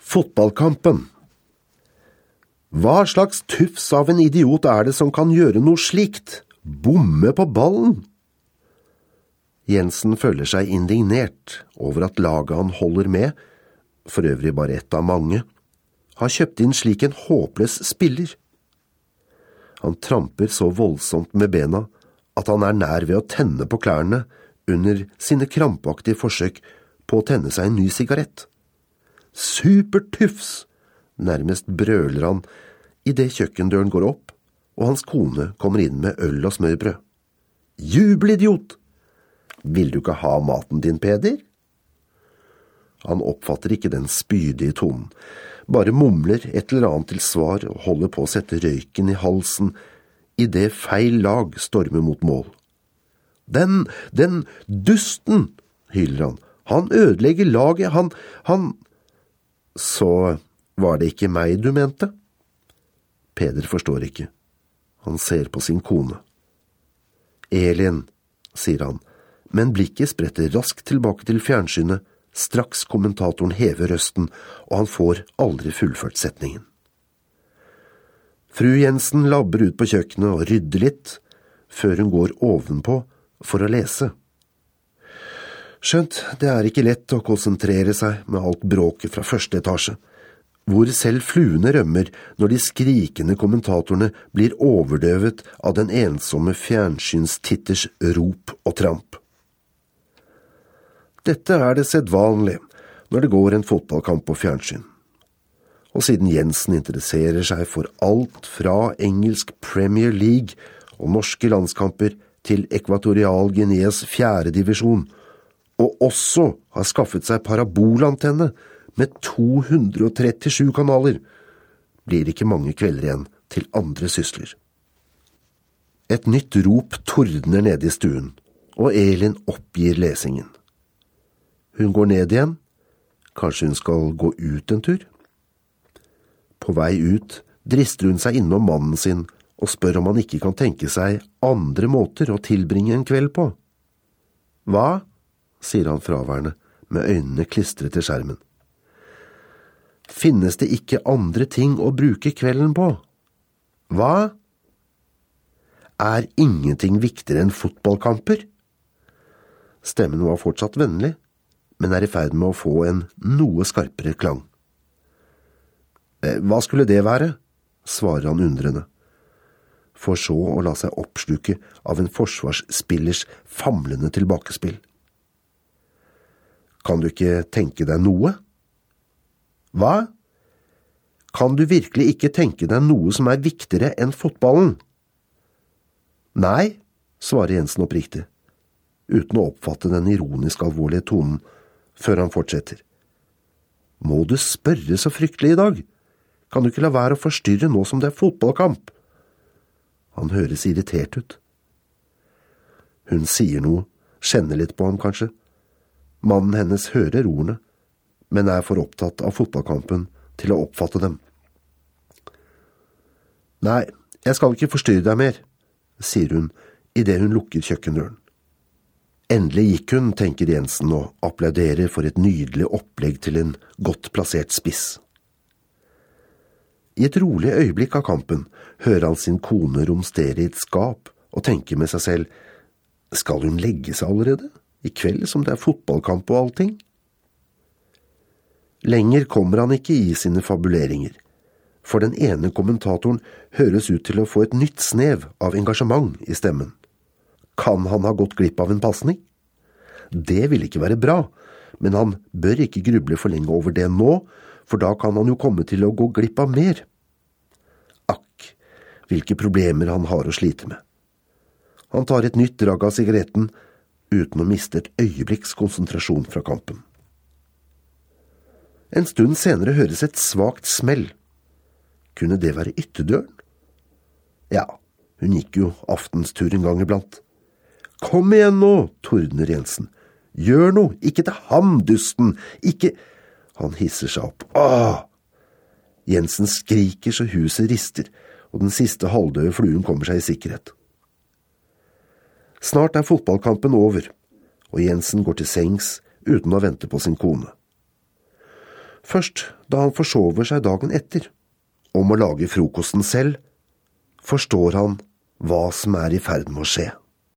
Fotballkampen. Hva slags tufs av en idiot det som kan gjøre noe slikt? Bomme på ballen? Jensen føler seg indignert over at laget han holder med, for øvrig bare ett av mange, har kjøpt inn slik en håpløs spiller. Han tramper så voldsomt med bena at han nær ved å tenne på klærne under sine krampaktige forsøk på å tenne seg en ny sigarett. Supertufs, nærmest brøler han i det kjøkkendøren går opp, og hans kone kommer inn med øl og smørbrød. Jubelidiot! Vil du ikke ha maten din, Peder? Han oppfatter ikke den spydige tonen, bare mumler et eller annet til svar og holder på å sette røyken i halsen i det feil lag stormer mot mål. Den dusten, hyler han. Han ødelegger laget, han... Så var det ikke meg du mente? Peder forstår ikke. Han ser på sin kone. Elin, sier han, men blikket spretter raskt tilbake til fjernsynet. Straks kommentatoren hever røsten, og han får aldri fullført setningen. Fru Jensen labber ut på kjøkkenet og rydder litt, før hun går ovenpå for å lese. Skjønt, det ikke lett å konsentrere seg med alt bråket fra første etasje, hvor selv fluene rømmer når de skrikende kommentatorene blir overdøvet av den ensomme fjernsynstitters rop og tramp. Dette det sedvanlig når det går en fotballkamp på fjernsyn. Og siden Jensen interesserer seg for alt fra engelsk Premier League og norske landskamper til Ekvatorial Guineas 4. divisjon, og også har skaffet seg parabolantenne med 237 kanaler, blir det ikke mange kvelder igjen til andre sysler. Et nytt rop tordner nede i stuen, og Elin oppgir lesingen. Hun går ned igjen. Kanskje hun skal gå ut en tur? På vei ut drister hun seg innom mannen sin og spør om han ikke kan tenke seg andre måter å tilbringe en kveld på. Hva? Sier han fraværende, med øynene klistret til skjermen. Finnes det ikke andre ting å bruke kvelden på? Hva? Ingenting viktigere enn fotballkamper? Stemmen var fortsatt vennlig, men i ferd med å få en noe skarpere klang. Hva skulle det være? Svarer han undrende, for så å la seg oppsluke av en forsvarsspillers famlende tilbakespill. Kan du ikke tenke deg noe? Hva? Kan du virkelig ikke tenke deg noe som viktigere enn fotballen? Nei, svarer Jensen oppriktig, uten å oppfatte den ironisk alvorlige tonen, før han fortsetter. Må du spørre så fryktelig i dag? Kan du ikke la være å forstyrre nå som det fotballkamp? Han høres irritert ut. Hun sier noe, kjenner litt på ham kanskje. Mannen hennes hører ordene, men for opptatt av fotballkampen til å oppfatte dem. Nei, jeg skal ikke forstyrre deg mer, sier hun i det hun lukker kjøkkendøren. Endelig gikk hun, tenker Jensen, og applauderer for et nydelig opplegg til en godt plassert spiss. I et rolig øyeblikk av kampen hører han sin kone romstere i et skap og tenker med seg selv, skal hun legge seg allerede? I kveld som det fotballkamp og allting? Lenger kommer han ikke i sine fabuleringer, for den ene kommentatoren høres ut til å få et nytt snev av engasjement i stemmen. Kan han ha gått glipp av en passning? Det vil ikke være bra, men han bør ikke gruble for lenge over det nå, for da kan han jo komme til å gå glipp av mer. Akk, hvilke problemer han har å slite med. Han tar et nytt drag av sigaretten, uten å miste et øyeblikks konsentrasjon fra kampen. En stund senere høres et svagt smell. Kunne det være ytterdøren? Ja, hun gikk jo aftenstur en gang iblant. Kom igjen nå, tordner Jensen. Gjør noe, ikke til ham, dusten, ikke... Han hisser seg opp. Åh! Jensen skriker så huset rister, og den siste halvdøde fluen kommer seg i sikkerhet. Snart fotballkampen over, og Jensen går til sengs uten å vente på sin kone. Først da han forsover seg dagen etter, om å lage frokosten selv, forstår han hva som er i ferd med å skje.